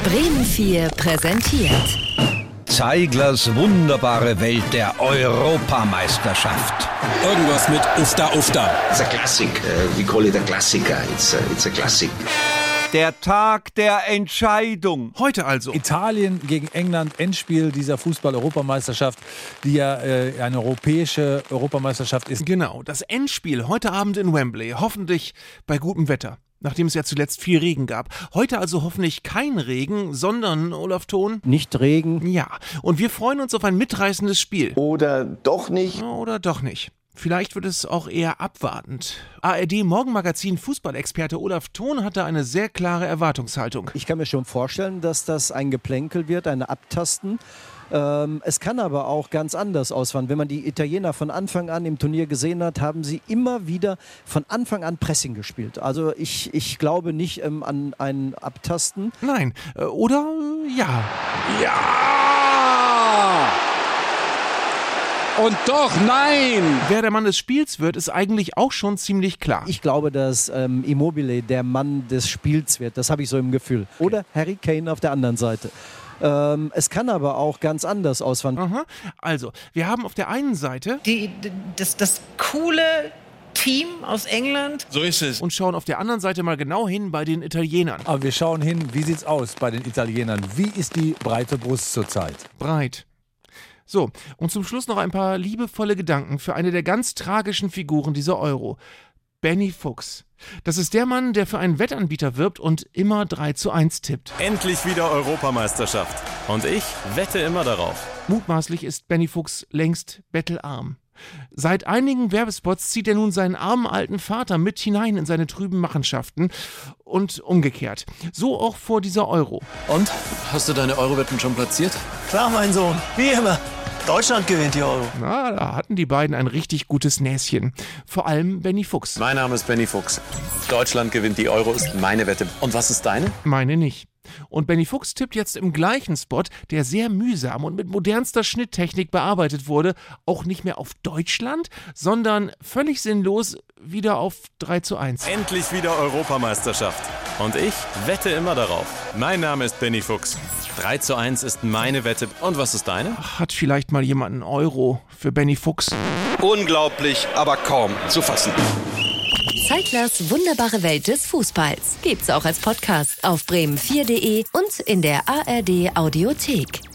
Bremen 4 präsentiert Zeiglers wunderbare Welt der Europameisterschaft. Irgendwas mit Ufta Ufta. It's a classic. We call it a Klassiker. It's a classic. Der Tag der Entscheidung. Heute also. Italien gegen England, Endspiel dieser Fußball-Europameisterschaft, die ja eine europäische Europameisterschaft ist. Genau, das Endspiel heute Abend in Wembley. Hoffentlich bei gutem Wetter. Nachdem es ja zuletzt viel Regen gab. Heute also hoffentlich kein Regen, sondern, Olaf Thon? Nicht Regen. Ja, und wir freuen uns auf ein mitreißendes Spiel. Oder doch nicht. Oder doch nicht. Vielleicht wird es auch eher abwartend. ARD-Morgenmagazin Fußballexperte Olaf Thon hatte eine sehr klare Erwartungshaltung. Ich kann mir schon vorstellen, dass das ein Geplänkel wird, ein Abtasten. Es kann aber auch ganz anders ausfallen. Wenn man die Italiener von Anfang an im Turnier gesehen hat, haben sie immer wieder von Anfang an Pressing gespielt. Also ich glaube nicht an ein Abtasten. Nein, oder ja. Ja! Und doch nein! Wer der Mann des Spiels wird, ist eigentlich auch schon ziemlich klar. Ich glaube, dass Immobile der Mann des Spiels wird. Das habe ich so im Gefühl. Oder Harry Kane auf der anderen Seite. Es kann aber auch ganz anders ausfallen. Aha. Also, wir haben auf der einen Seite das coole Team aus England. So ist es. und schauen auf der anderen Seite mal genau hin bei den Italienern. Aber wir schauen hin, wie sieht's aus bei den Italienern? Wie ist die breite Brust zurzeit? Breit. So, und zum Schluss noch ein paar liebevolle Gedanken für eine der ganz tragischen Figuren dieser Euro. Benny Fuchs. Das ist der Mann, der für einen Wettanbieter wirbt und immer 3:1 tippt. Endlich wieder Europameisterschaft. Und ich wette immer darauf. Mutmaßlich ist Benny Fuchs längst bettelarm. Seit einigen Werbespots zieht er nun seinen armen alten Vater mit hinein in seine trüben Machenschaften und umgekehrt. So auch vor dieser Euro. Und? Hast du deine Euro-Wetten schon platziert? Klar, mein Sohn. Wie immer. Deutschland gewinnt die Euro. Na, da hatten die beiden ein richtig gutes Näschen. Vor allem Benny Fuchs. Mein Name ist Benny Fuchs. Deutschland gewinnt die Euro ist meine Wette. Und was ist deine? Meine nicht. Und Benny Fuchs tippt jetzt im gleichen Spot, der sehr mühsam und mit modernster Schnitttechnik bearbeitet wurde, auch nicht mehr auf Deutschland, sondern völlig sinnlos wieder auf 3:1. Endlich wieder Europameisterschaft. Und ich wette immer darauf. Mein Name ist Benny Fuchs. 3:1 ist meine Wette. Und was ist deine? Hat vielleicht mal jemand einen Euro für Benny Fuchs? Unglaublich, aber kaum zu fassen. Zeiglers wunderbare Welt des Fußballs. Gibt's auch als Podcast auf bremen4.de und in der ARD Audiothek.